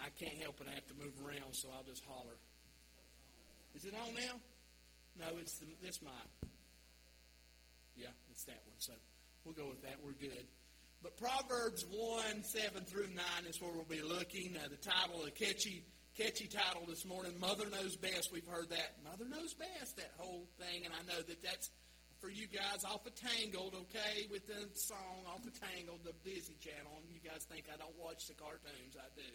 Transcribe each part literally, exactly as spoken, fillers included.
I can't help it. I have to move around, so I'll just holler. Is it on now? No, it's the, this mic. Yeah, it's that one. So we'll go with that. We're good. But Proverbs one, seven through nine is where we'll be looking. Uh, the title, a catchy, catchy title this morning, Mother Knows Best. We've heard that. Mother Knows Best, that whole thing. And I know that that's for you guys off of Tangled, okay, with the song off of Tangled, the Disney Channel. And you guys think I don't watch the cartoons. I do.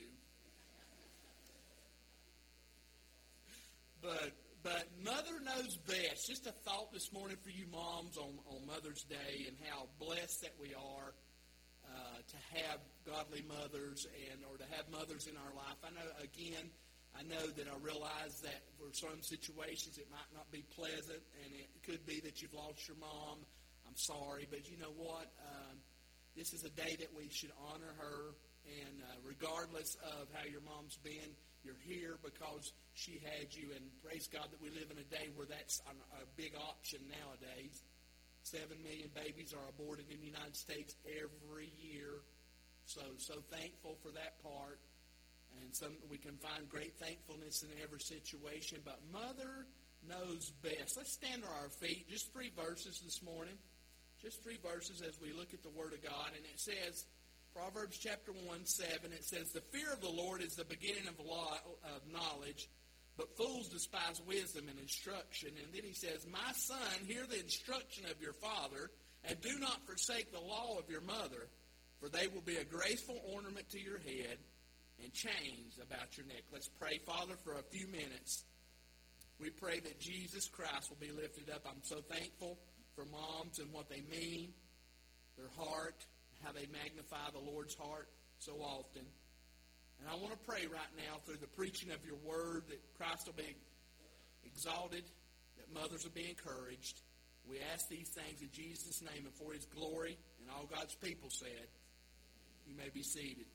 But but Mother Knows Best. Just a thought this morning for you moms on, on Mother's Day and how blessed that we are uh, to have godly mothers and or to have mothers in our life. I know, again, I know that I realize that for some situations it might not be pleasant, and it could be that you've lost your mom. I'm sorry, but you know what? Um, this is a day that we should honor her, and uh, regardless of how your mom's been, you're here because she had you, and praise God that we live in a day where that's a, a big option nowadays. Seven million babies are aborted in the United States every year, so so thankful for that part. And some we can find great thankfulness in every situation. But Mother Knows Best. Let's stand to our feet. Just three verses this morning. Just three verses as we look at the Word of God. And it says, Proverbs chapter one, seven, it says, the fear of the Lord is the beginning of, law, of knowledge, but fools despise wisdom and instruction. And then he says, my son, hear the instruction of your father, and do not forsake the law of your mother, for they will be a graceful ornament to your head and chains about your neck. Let's pray, Father, for a few minutes. We pray that Jesus Christ will be lifted up. I'm so thankful for moms and what they mean, their heart, how they magnify the Lord's heart so often. And I want to pray right now through the preaching of your word that Christ will be exalted, that mothers will be encouraged. We ask these things in Jesus' name and for his glory, and all God's people said. You may be seated.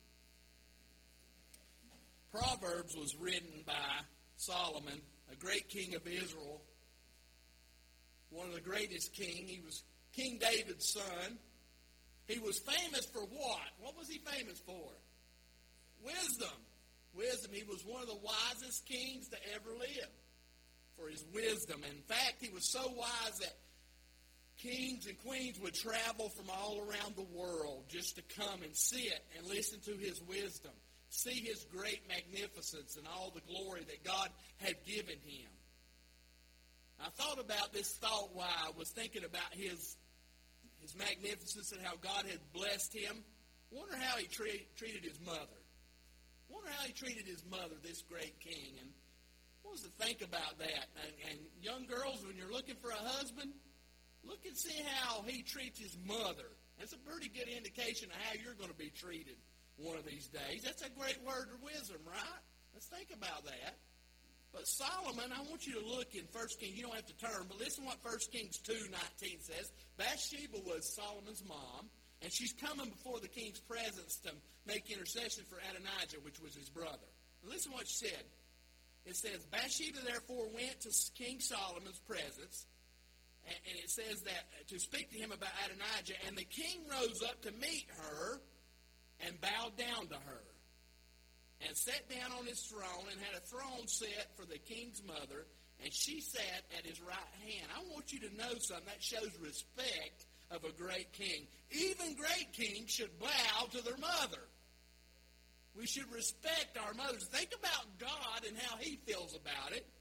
Proverbs was written by Solomon, a great king of Israel, one of the greatest king. He was King David's son. He was famous for what? What was he famous for? Wisdom. Wisdom. He was one of the wisest kings to ever live for his wisdom. In fact, he was so wise that kings and queens would travel from all around the world just to come and sit and listen to his wisdom, see his great magnificence and all the glory that God had given him. I thought about this thought while I was thinking about his his magnificence and how God had blessed him. Wonder how he tre- treated his mother. Wonder how he treated his mother, this great king. And what was to think about that? And, and young girls, when you're looking for a husband, look and see how he treats his mother. That's a pretty good indication of how you're going to be treated one of these days. That's a great word of wisdom, right? Let's think about that. But Solomon, I want you to look in First Kings. You don't have to turn, but listen what First Kings two nineteen says. Bathsheba was Solomon's mom, and she's coming before the king's presence to make intercession for Adonijah, which was his brother. And listen what she said. It says, Bathsheba therefore went to King Solomon's presence, and, and it says that to speak to him about Adonijah, and the king rose up to meet her and bowed down to her, and sat down on his throne, and had a throne set for the king's mother, and she sat at his right hand. I want you to know something. That shows respect of a great king. Even great kings should bow to their mother. We should respect our mothers. Think about God and how he feels about it.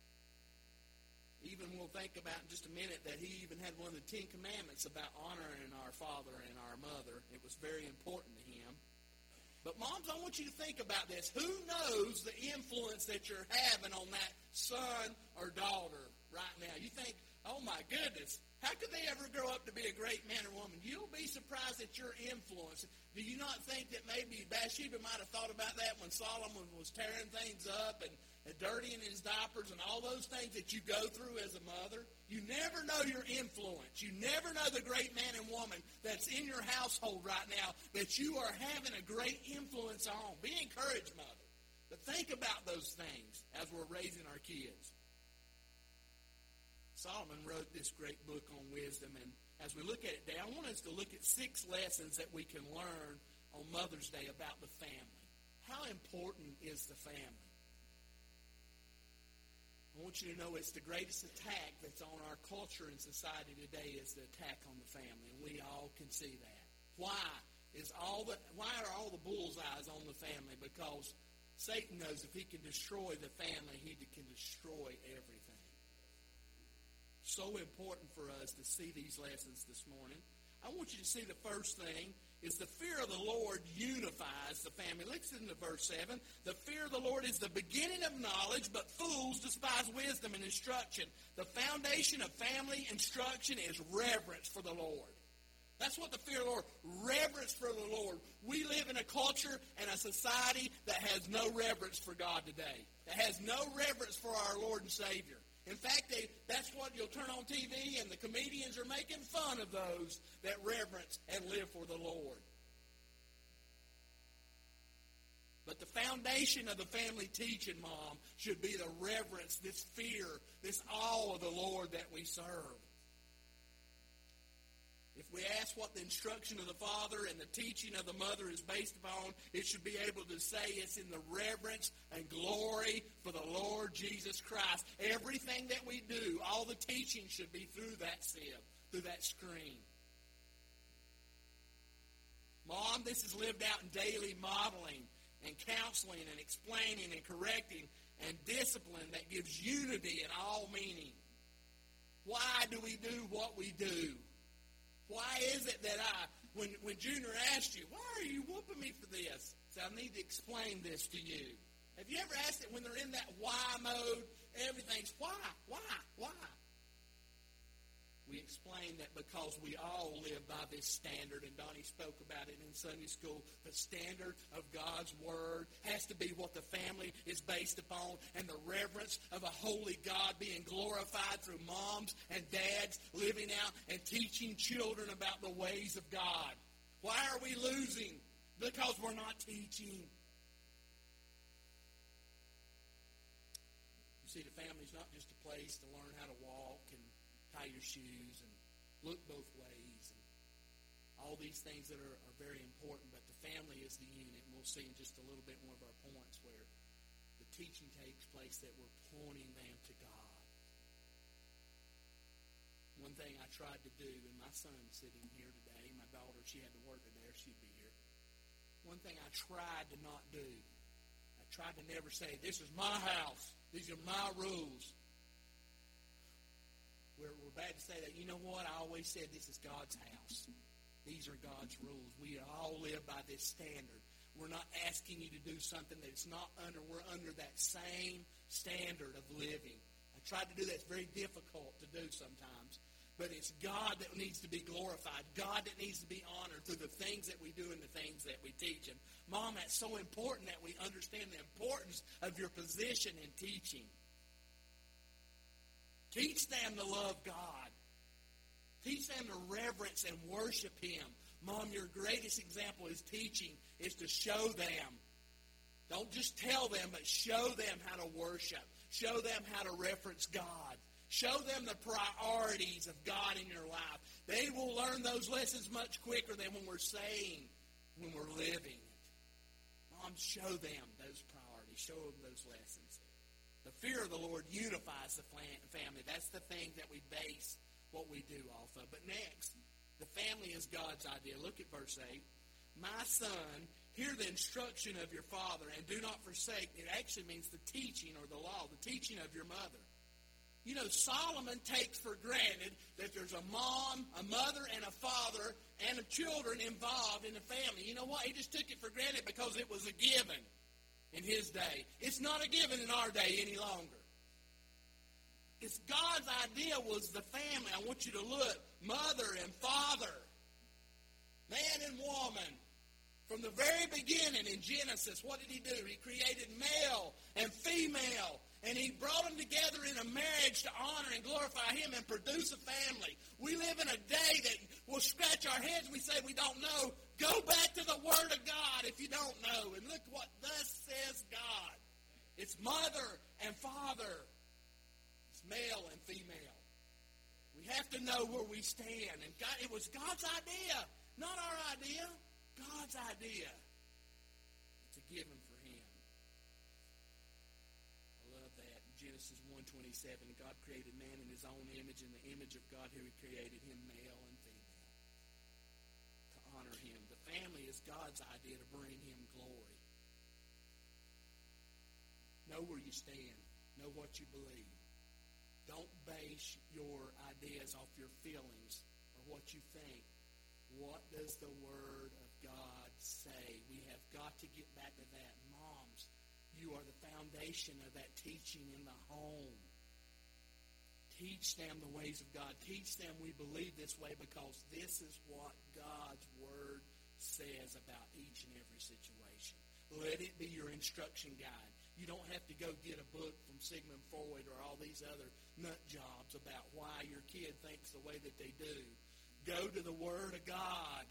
Even we'll think about in just a minute that he even had one of the Ten Commandments about honoring our father and our mother. It was very important to him. But moms, I want you to think about this. Who knows the influence that you're having on that son or daughter right now? You think, oh my goodness, how could they ever grow up to be a great man or woman? You'll be surprised at your influence. Do you not think that maybe Bathsheba might have thought about that when Solomon was tearing things up and, and dirtying his diapers and all those things that you go through as a mother? You never know your influence. You never know the great man and woman that's in your household right now that you are having a great influence on. Be encouraged, mother. But think about those things as we're raising our kids. Solomon wrote this great book on wisdom, and as we look at it today, I want us to look at six lessons that we can learn on Mother's Day about the family. How important is the family? I want you to know it's the greatest attack that's on our culture and society today is the attack on the family, and we all can see that. Why is all the why are all the bullseyes on the family? Because Satan knows if he can destroy the family, he can destroy everything. So important for us to see these lessons this morning. I want you to see the first thing is the fear of the Lord unifies the family. Listen to verse seven. The fear of the Lord is the beginning of knowledge, but fools despise wisdom and instruction. The foundation of family instruction is reverence for the Lord. That's what the fear of the Lord, reverence for the Lord. We live in a culture and a society that has no reverence for God today. That has no reverence for our Lord and Savior. In fact, they, that's what you'll turn on T V, and the comedians are making fun of those that reverence and live for the Lord. But the foundation of the family teaching, Mom, should be the reverence, this fear, this awe of the Lord that we serve. If we ask what the instruction of the father and the teaching of the mother is based upon, it should be able to say it's in the reverence and glory for the Lord Jesus Christ. Everything that we do, all the teaching should be through that sieve, through that screen. Mom, this is lived out in daily modeling and counseling and explaining and correcting and discipline that gives unity in all meaning. Why do we do what we do? Why is it that I, when, when Junior asked you, why are you whooping me for this? So I need to explain this to you. Have you ever asked it when they're in that why mode? Everything's why, why, why? We explain that because we all live by this standard, and Donnie spoke about it in Sunday school. The standard of God's Word has to be what the family is based upon, and the reverence of a holy God being glorified through moms and dads living out and teaching children about the ways of God. Why are we losing? Because we're not teaching. You see, the family's not just a place to learn how to walk and tie your shoes and look both ways and all these things that are, are very important, but the family is the unit, and we'll see in just a little bit one of our points where the teaching takes place that we're pointing them to God. One thing I tried to do, and my son's sitting here today, my daughter, she had to work today or she'd be here. One thing I tried to not do, I tried to never say, this is my house, these are my rules. We're, we're bad to say that. You know what? I always said this is God's house. These are God's rules. We all live by this standard. We're not asking you to do something that's not under. We're under that same standard of living. I tried to do that. It's very difficult to do sometimes. But it's God that needs to be glorified. God that needs to be honored through the things that we do and the things that we teach. And, Mom, that's so important that we understand the importance of your position in teaching. Teach them to love God. Teach them to reverence and worship Him. Mom, your greatest example is teaching, is to show them. Don't just tell them, but show them how to worship. Show them how to reference God. Show them the priorities of God in your life. They will learn those lessons much quicker than when we're saying, when we're living it. Mom, show them those priorities. Show them those lessons. The fear of the Lord unifies the family. That's the thing that we base what we do off of. But next, the family is God's idea. Look at verse eight. My son, hear the instruction of your father, and do not forsake. It actually means the teaching or the law, the teaching of your mother. You know, Solomon takes for granted that there's a mom, a mother, and a father, and a children involved in the family. You know what? He just took it for granted because it was a given in his day. It's not a given in our day any longer. It's God's idea was the family. I want you to look. Mother and father. Man and woman. From the very beginning in Genesis, what did he do? He created male and female. And he brought them together in a marriage to honor and glorify him and produce a family. We live in a day that we'll scratch our heads and we say we don't know. Go back to the Word of God if you don't know. And look what thus says God. It's mother and father. It's male and female. We have to know where we stand. And God, it was God's idea, not our idea. God's idea. It's a given for Genesis one twenty-seven, God created man in his own image, in the image of God who he created him, male and female, to honor him. The family is God's idea to bring him glory. Know where you stand. Know what you believe. Don't base your ideas off your feelings or what you think. What does the Word of God say? We have got to get back to that. Moms, you are the foundation of that teaching in the home. Teach them the ways of God. Teach them we believe this way because this is what God's Word says about each and every situation. Let it be your instruction guide. You don't have to go get a book from Sigmund Freud or all these other nut jobs about why your kid thinks the way that they do. Go to the Word of God.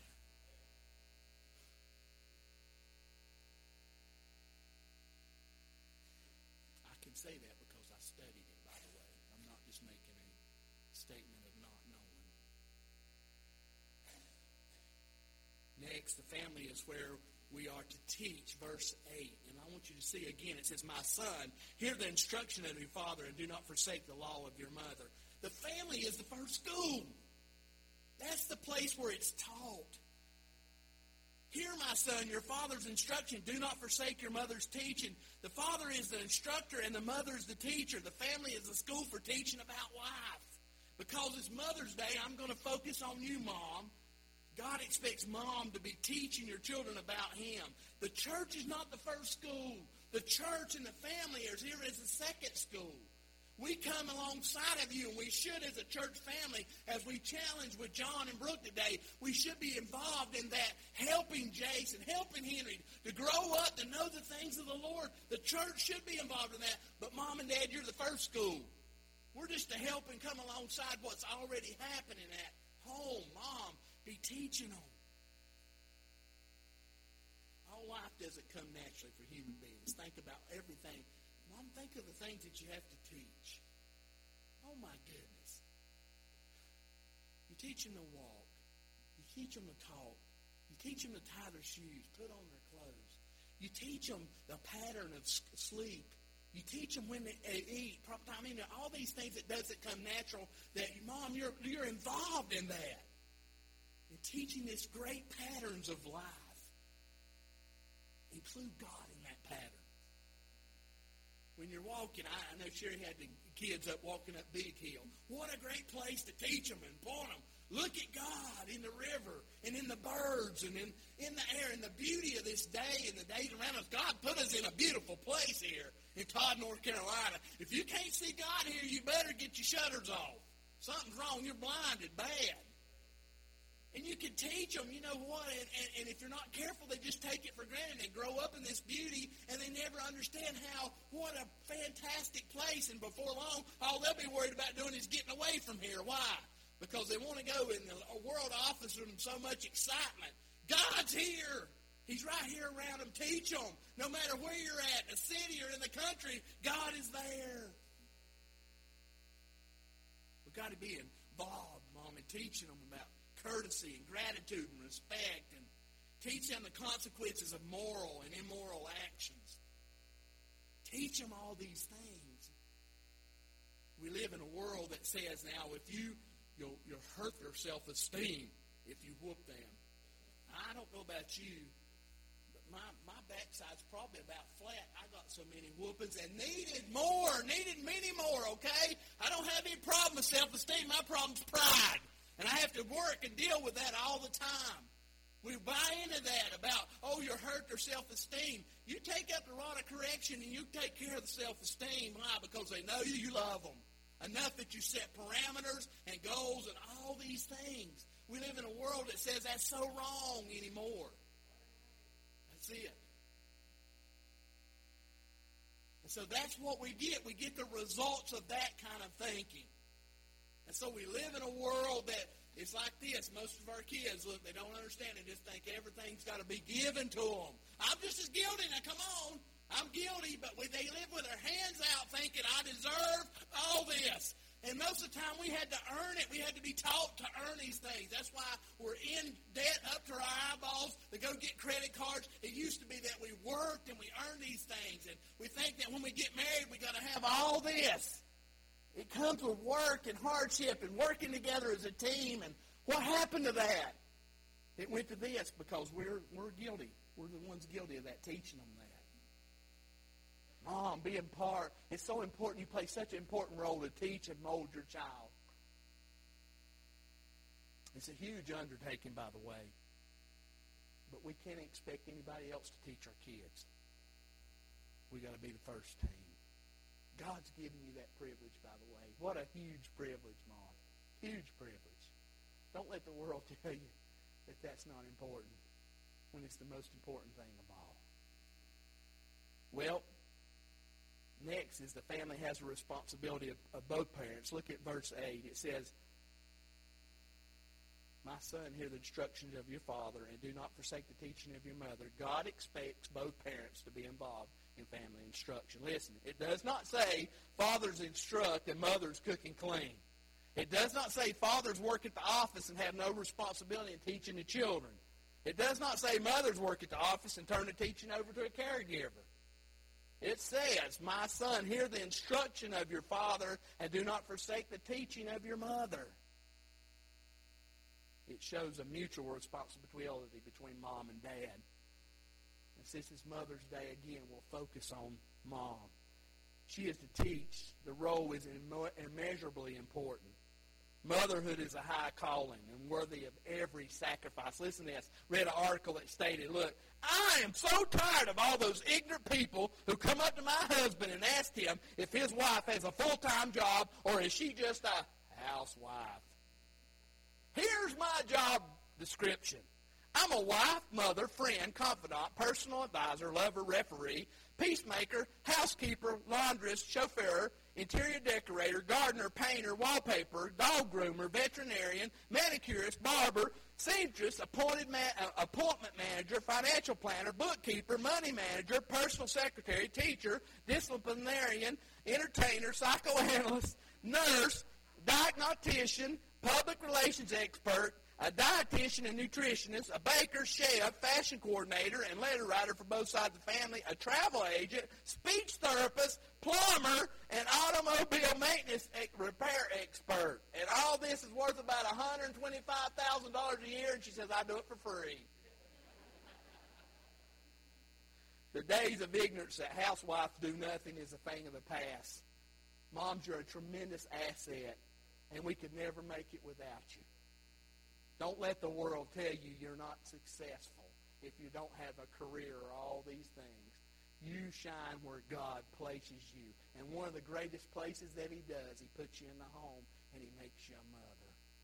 I can say that because I studied it, by the way. I'm not just making a statement of not knowing. Next, the family is where we are to teach, verse eight. And I want you to see again, it says, my son, hear the instruction of your father and do not forsake the law of your mother. The family is the first school. That's the place where it's taught. Hear, my son, your father's instruction. Do not forsake your mother's teaching. The father is the instructor and the mother is the teacher. The family is the school for teaching about life. Because it's Mother's Day, I'm going to focus on you, Mom. God expects Mom to be teaching your children about Him. The church is not the first school. The church and the family is here as the second school. We come alongside of you, and we should as a church family, as we challenge with John and Brooke today, we should be involved in that, helping Jason, helping Henry to grow up, to know the things of the Lord. The church should be involved in that, but Mom and Dad, you're the first school. We're just to help and come alongside what's already happening at home. Mom, be teaching them. All life doesn't come naturally for human beings. Think about everything. Mom, think of the things that you have to teach. Oh, my goodness. You teach them to walk. You teach them to talk. You teach them to tie their shoes, put on their clothes. You teach them the pattern of sleep. You teach them when they eat, proper time. I mean, all these things that doesn't come natural, that, Mom, you're, you're involved in that. And teaching these great patterns of life. Include God in that pattern. When you're walking, I, I know Sherry had the kids up walking up Big Hill. What a great place to teach them and point them. Look at God in the river and in the birds and in, in the air and the beauty of this day and the days around us. God put us in a beautiful place here in Todd, North Carolina. If you can't see God here, you better get your shutters off. Something's wrong. You're blinded bad. And you can teach them, you know what, and, and, and if you're not careful, they just take it for granted and grow up in this beauty, and they never understand how, what a fantastic place, and before long, all they'll be worried about doing is getting away from here. Why? Because they want to go, and the world offers them so much excitement. God's here. He's right here around them. Teach them. No matter where you're at, in the city or in the country, God is there. We've got to be involved, Mom, in teaching them about courtesy and gratitude and respect, and teach them the consequences of moral and immoral actions. Teach them all these things. We live in a world that says now, if you, you'll, you'll hurt their self-esteem if you whoop them. I don't know about you, but my, my backside's probably about flat. I got so many whoopings and needed more, needed many more, okay? I don't have any problem with self-esteem. My problem's pride. And I have to work and deal with that all the time. We buy into that about, oh, you're hurt their self-esteem. You take up the rod of correction and you take care of the self-esteem. Why? Because they know you, you love them. Enough that you set parameters and goals and all these things. We live in a world that says that's so wrong anymore. That's it. And so that's what we get. We get the results of that kind of thinking. And so we live in a world that is like this. Most of our kids, look, they don't understand. They just think everything's got to be given to them. I'm just as guilty. Now, come on. I'm guilty, but we, they live with their hands out thinking, I deserve all this. And most of the time, we had to earn it. We had to be taught to earn these things. That's why we're in debt up to our eyeballs to go get credit cards. It used to be that we worked worked and we earned these things. And we think that when we get married, we got to have all this. It comes with work and hardship and working together as a team. And what happened to that? It went to this because we're we're guilty. We're the ones guilty of that, teaching them that. Mom, being part, it's so important. You play such an important role to teach and mold your child. It's a huge undertaking, by the way. But we can't expect anybody else to teach our kids. We got to be the first team. God's given you that privilege, by the way. What a huge privilege, Mom. Huge privilege. Don't let the world tell you that that's not important when it's the most important thing of all. Well, next is the family has a responsibility of, of both parents. Look at verse eight. It says, my son, hear the instructions of your father, and do not forsake the teaching of your mother. God expects both parents to be involved in family instruction. Listen, it does not say fathers instruct and mothers cook and clean. It does not say fathers work at the office and have no responsibility in teaching the children. It does not say mothers work at the office and turn the teaching over to a caregiver. It says, my son, hear the instruction of your father, and do not forsake the teaching of your mother. It shows a mutual responsibility between mom and dad. And since it's Mother's Day, again, we'll focus on mom. She is to teach. The role is immeasurably important. Motherhood is a high calling and worthy of every sacrifice. Listen to this. Read an article that stated, look, I am so tired of all those ignorant people who come up to my husband and ask him if his wife has a full-time job or is she just a housewife. Here's my job description. I'm a wife, mother, friend, confidant, personal advisor, lover, referee, peacemaker, housekeeper, laundress, chauffeur, interior decorator, gardener, painter, wallpaper, dog groomer, veterinarian, manicurist, barber, seamstress, appointed ma- uh, appointment manager, financial planner, bookkeeper, money manager, personal secretary, teacher, disciplinarian, entertainer, psychoanalyst, nurse, diagnostician, public relations expert, a dietitian and nutritionist, a baker, chef, fashion coordinator, and letter writer for both sides of the family, a travel agent, speech therapist, plumber, and automobile maintenance repair expert. And all this is worth about one hundred twenty-five thousand dollars a year, and she says, I do it for free. The days of ignorance that housewives do nothing is a thing of the past. Moms, you're a tremendous asset, and we could never make it without you. Don't let the world tell you you're not successful if you don't have a career or all these things. You shine where God places you. And one of the greatest places that he does, he puts you in the home and he makes you a mother.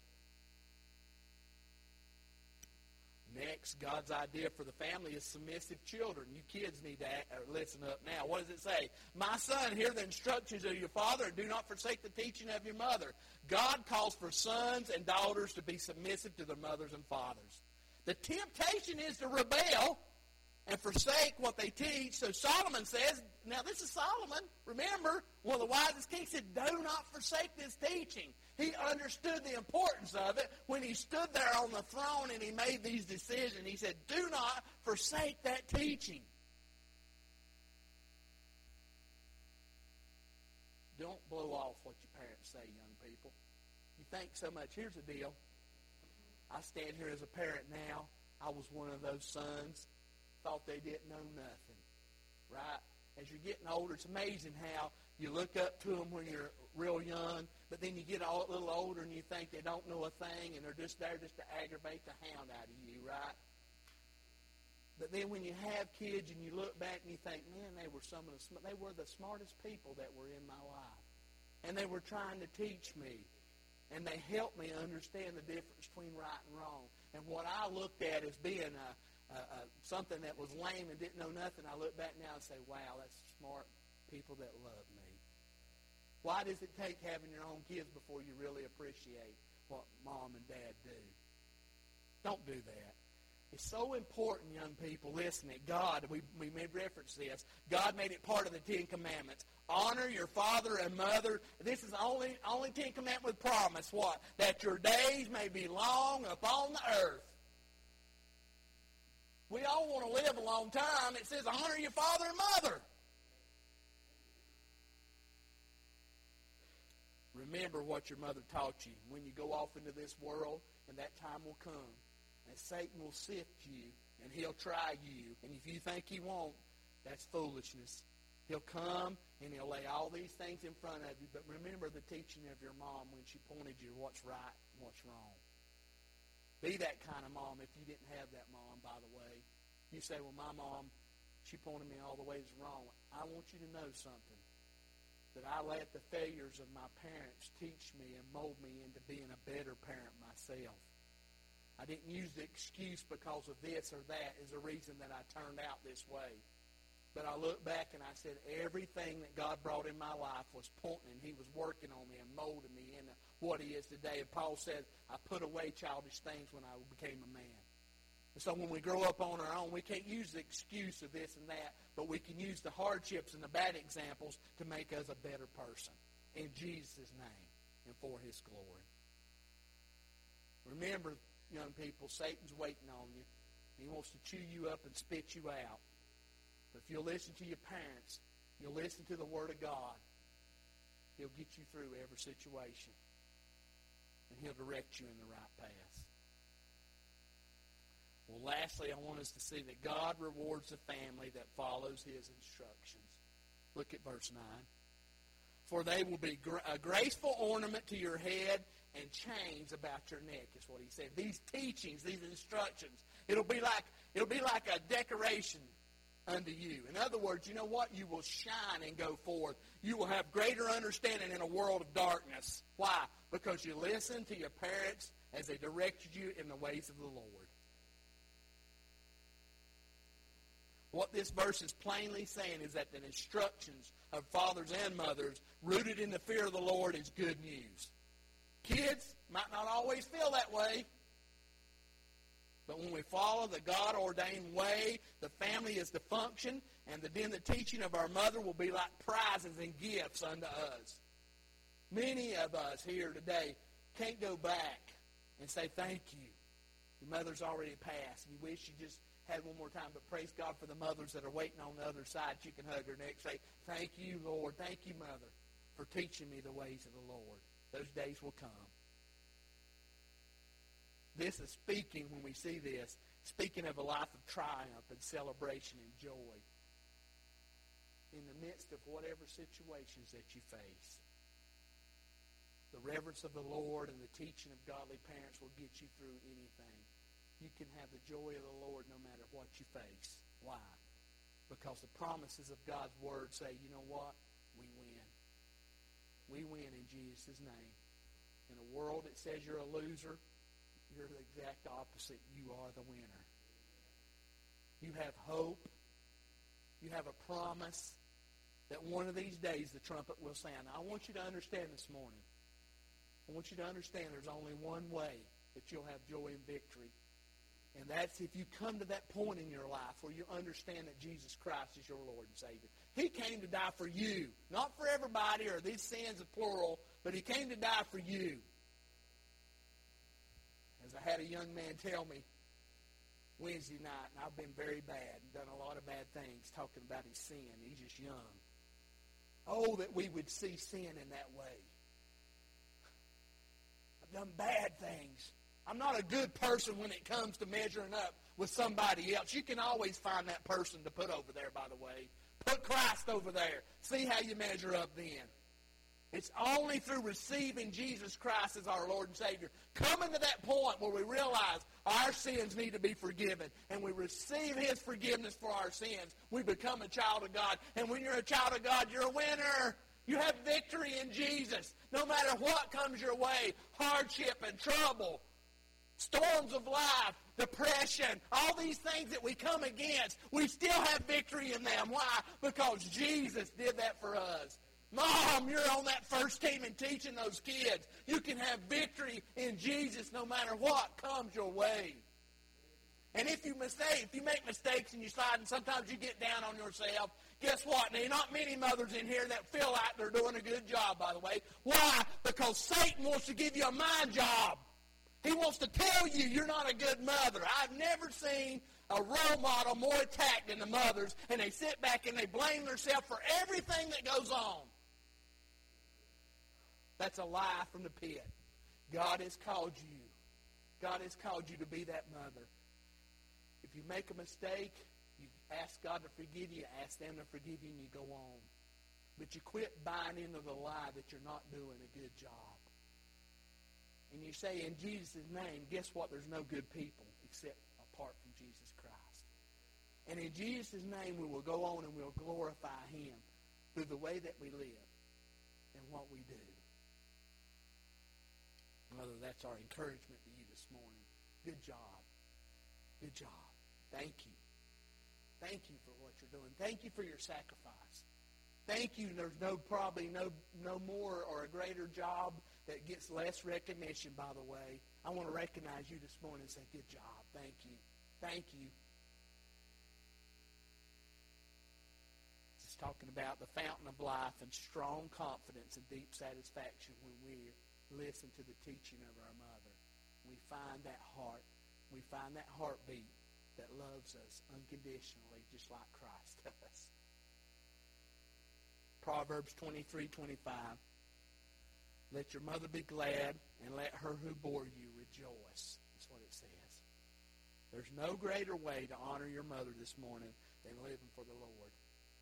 Next, God's idea for the family is submissive children. You kids need to act, or listen up now. What does it say? My son, hear the instructions of your father, and do not forsake the teaching of your mother. God calls for sons and daughters to be submissive to their mothers and fathers. The temptation is to rebel and forsake what they teach. So Solomon says, now this is Solomon. Remember, one of the wisest kings said, do not forsake this teaching. He understood the importance of it when he stood there on the throne and he made these decisions. He said, do not forsake that teaching. Don't blow off what your parents say, young people. You think so much. Here's the deal. I stand here as a parent now. I was one of those sons. Thought they didn't know nothing. Right? As you're getting older, it's amazing how you look up to them when you're real young, but then you get a little older and you think they don't know a thing and they're just there just to aggravate the hound out of you, right? But then when you have kids and you look back and you think, man, they were some of the they were the smartest people that were in my life, and they were trying to teach me, and they helped me understand the difference between right and wrong. And what I looked at as being a Uh, uh, something that was lame and didn't know nothing, I look back now and say, wow, that's smart people that love me. Why does it take having your own kids before you really appreciate what mom and dad do? Don't do that. It's so important, young people. Listen, that God, we, we made reference to this, God made it part of the Ten Commandments. Honor your father and mother. This is the only, only Ten Commandment with promise. What? That your days may be long upon the earth. We all want to live a long time. It says honor your father and mother. Remember what your mother taught you when you go off into this world, and that time will come. And Satan will sift you, and he'll try you. And if you think he won't, that's foolishness. He'll come, and he'll lay all these things in front of you. But remember the teaching of your mom when she pointed you to what's right and what's wrong. Be that kind of mom if you didn't have that mom, by the way. You say, well, my mom, she pointed me all the ways wrong. I want you to know something. That I let the failures of my parents teach me and mold me into being a better parent myself. I didn't use the excuse because of this or that as a reason that I turned out this way. But I look back and I said everything that God brought in my life was pointing. He was working on me and molding me into what he is today. And Paul said, I put away childish things when I became a man. And so when we grow up on our own, we can't use the excuse of this and that, but we can use the hardships and the bad examples to make us a better person. In Jesus' name and for his glory. Remember, young people, Satan's waiting on you. He wants to chew you up and spit you out. But if you'll listen to your parents, you'll listen to the Word of God, he'll get you through every situation. And he'll direct you in the right path. Well, lastly, I want us to see that God rewards the family that follows his instructions. Look at verse nine. For they will be a graceful ornament to your head and chains about your neck, is what he said. These teachings, these instructions, it'll be like it'll be like a decoration unto you. In other words, you know what? You will shine and go forth. You will have greater understanding in a world of darkness. Why? Because you listened to your parents as they directed you in the ways of the Lord. What this verse is plainly saying is that the instructions of fathers and mothers rooted in the fear of the Lord is good news. Kids might not always feel that way, but when we follow the God-ordained way, the family is to function, and then the teaching of our mother will be like prizes and gifts unto us. Many of us here today can't go back and say thank you. Your mother's already passed, and you wish you just had one more time, but praise God for the mothers that are waiting on the other side. You can hug her neck, say, thank you, Lord. Thank you, Mother, for teaching me the ways of the Lord. Those days will come. This is speaking, when we see this, speaking of a life of triumph and celebration and joy in the midst of whatever situations that you face. The reverence of the Lord and the teaching of godly parents will get you through anything. You can have the joy of the Lord no matter what you face. Why? Because the promises of God's Word say, you know what? We win. We win in Jesus' name. In a world that says you're a loser, you're the exact opposite. You are the winner. You have hope. You have a promise that one of these days the trumpet will sound. Now, I want you to understand this morning. I want you to understand there's only one way that you'll have joy and victory. And that's if you come to that point in your life where you understand that Jesus Christ is your Lord and Savior. He came to die for you. Not for everybody or these sins are plural, but he came to die for you. As I had a young man tell me Wednesday night, and I've been very bad and done a lot of bad things talking about his sin. He's just young. Oh, that we would see sin in that way. I've done bad things. I'm not a good person when it comes to measuring up with somebody else. You can always find that person to put over there, by the way. Put Christ over there. See how you measure up then. It's only through receiving Jesus Christ as our Lord and Savior, coming to that point where we realize our sins need to be forgiven, and we receive his forgiveness for our sins, we become a child of God. And when you're a child of God, you're a winner. You have victory in Jesus. No matter what comes your way, hardship and trouble, storms of life, depression, all these things that we come against, we still have victory in them. Why? Because Jesus did that for us. Mom, you're on that first team and teaching those kids. You can have victory in Jesus no matter what comes your way. And if you mistake, if you make mistakes and you slide, and sometimes you get down on yourself, guess what? There are not many mothers in here that feel like they're doing a good job, by the way. Why? Because Satan wants to give you a mind job. He wants to tell you you're not a good mother. I've never seen a role model more attacked than the mothers, and they sit back and they blame themselves for everything that goes on. That's a lie from the pit. God has called you. God has called you to be that mother. If you make a mistake, you ask God to forgive you, ask them to forgive you, and you go on. But you quit buying into the lie that you're not doing a good job. And you say, in Jesus' name, guess what? There's no good people except apart from Jesus Christ. And in Jesus' name, we will go on and we'll glorify Him through the way that we live and what we do. Mother, that's our encouragement to you this morning. Good job. Good job. Thank you. Thank you for what you're doing. Thank you for your sacrifice. Thank you. There's no probably no no more or a greater job that gets less recognition, by the way. I want to recognize you this morning and say, good job. Thank you. Thank you. Just talking about the fountain of life and strong confidence and deep satisfaction when we listen to the teaching of our mother. We find that heart. We find that heartbeat that loves us unconditionally, just like Christ does. Proverbs twenty-three twenty-five. Let your mother be glad, and let her who bore you rejoice. That's what it says. There's no greater way to honor your mother this morning than living for the Lord.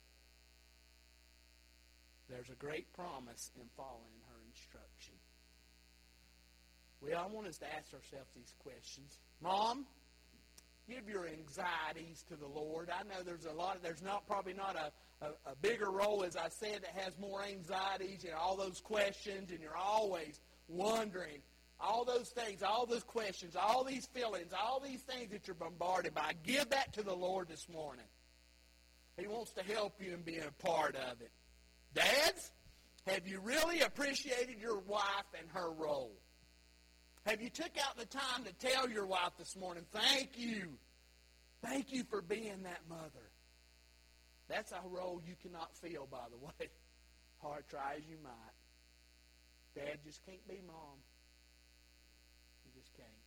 There's a great promise in following her instruction. Well, I want us to ask ourselves these questions. Mom, give your anxieties to the Lord. I know there's a lot of, there's not probably not a, a, a bigger role, as I said, that has more anxieties and all those questions, and you're always wondering all those things, all those questions, all these feelings, all these things that you're bombarded by. Give that to the Lord this morning. He wants to help you in being a part of it. Dads, have you really appreciated your wife and her role? Have you took out the time to tell your wife this morning, thank you. Thank you for being that mother. That's a role you cannot fill, by the way. Hard try as you might. Dad just can't be mom. You just can't.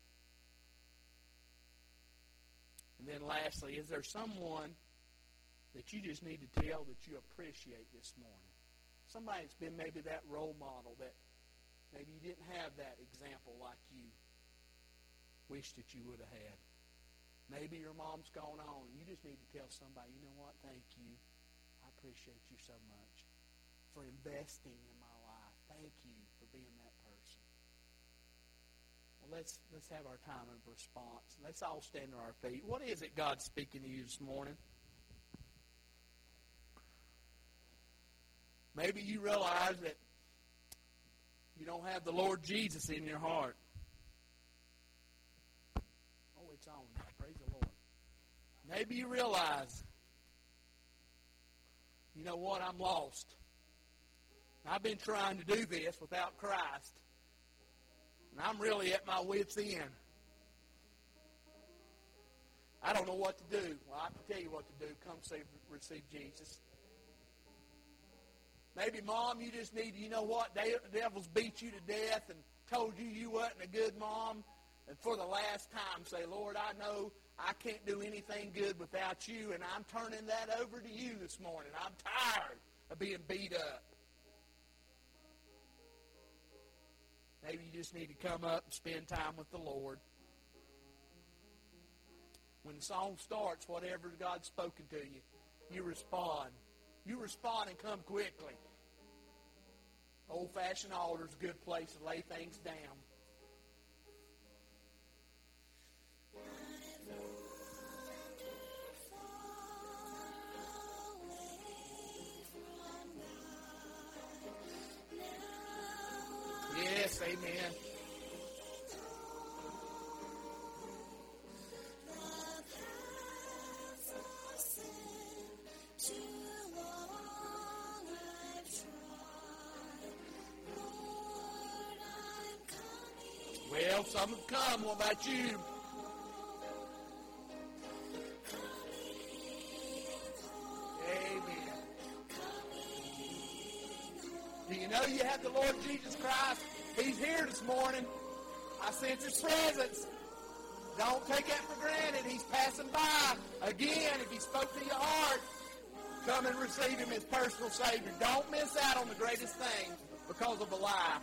And then lastly, is there someone that you just need to tell that you appreciate this morning? Somebody that's been maybe that role model that maybe you didn't have that example like you wish that you would have had. Maybe your mom's gone on, and you just need to tell somebody, you know what, thank you. I appreciate you so much for investing in my life. Thank you for being that person. Well, let's let's have our time of response. Let's all stand to our feet. What is it God's speaking to you this morning? Maybe you realize that you don't have the Lord Jesus in your heart. Oh, it's on now. Praise the Lord. Maybe you realize, you know what, I'm lost. I've been trying to do this without Christ, and I'm really at my wit's end. I don't know what to do. Well, I can tell you what to do. Come save, receive Jesus. Maybe, Mom, you just need, you know what, the devil's beat you to death and told you you wasn't a good mom. And for the last time, say, Lord, I know I can't do anything good without you, and I'm turning that over to you this morning. I'm tired of being beat up. Maybe you just need to come up and spend time with the Lord. When the song starts, whatever God's spoken to you, you respond. You respond and come quickly. Old-fashioned altar is a good place to lay things down. Yes, amen. Well, some have come. What about you? Amen. Do you know you have the Lord Jesus Christ? He's here this morning. I sense His presence. Don't take that for granted. He's passing by. Again, if he spoke to your heart, come and receive him as personal Savior. Don't miss out on the greatest thing because of a lie.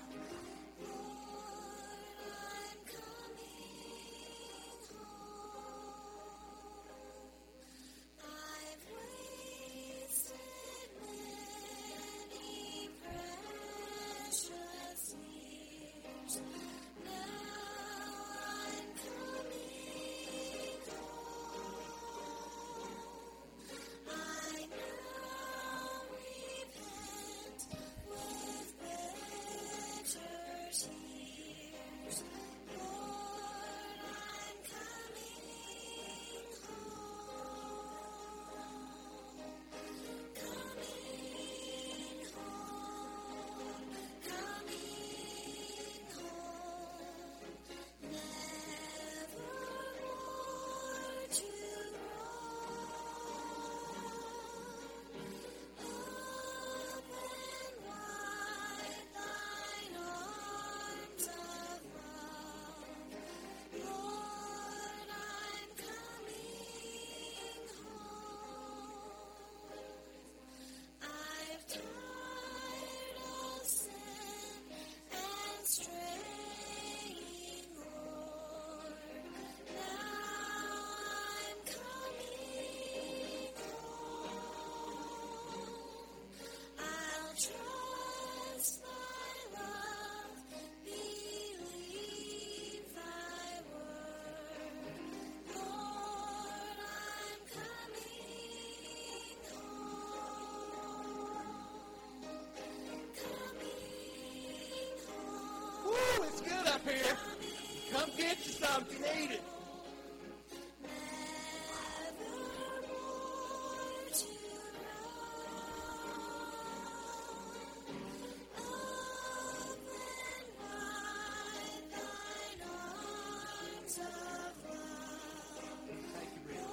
Here. Come get you some if you need it. Thank you, Rick.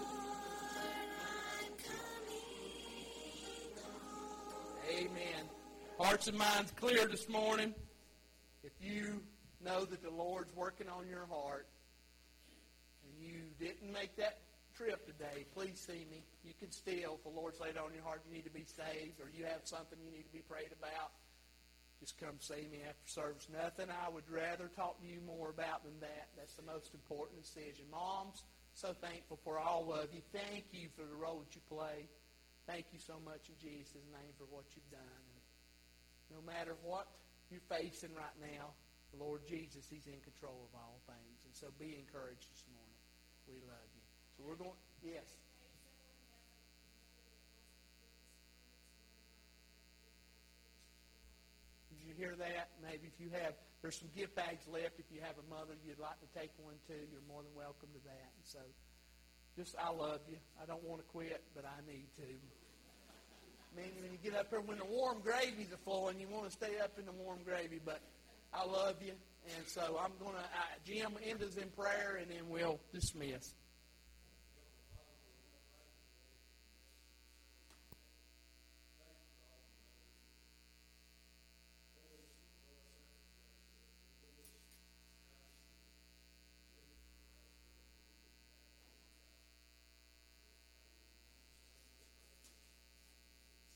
Amen. Hearts and minds clear this morning. If you know that the Lord's working on your heart and you didn't make that trip today, please see me. You can still, if the Lord's laid on your heart, you need to be saved or you have something you need to be prayed about, just come see me after service. Nothing I would rather talk to you more about than that. That's the most important decision. Moms, so thankful for all of you. Thank you for the role that you play. Thank you so much in Jesus' name for what you've done. And no matter what you're facing right now, the Lord Jesus, He's in control of all things. And so be encouraged this morning. We love you. So we're going, yes. Did you hear that? Maybe if you have, there's some gift bags left. If you have a mother you'd like to take one too, you're more than welcome to that. And so just, I love you. I don't want to quit, but I need to. I mean, when you get up here, when the warm gravies are flowing, you want to stay up in the warm gravy, but I love you, and so I'm going to, Jim, end us in prayer, and then we'll dismiss.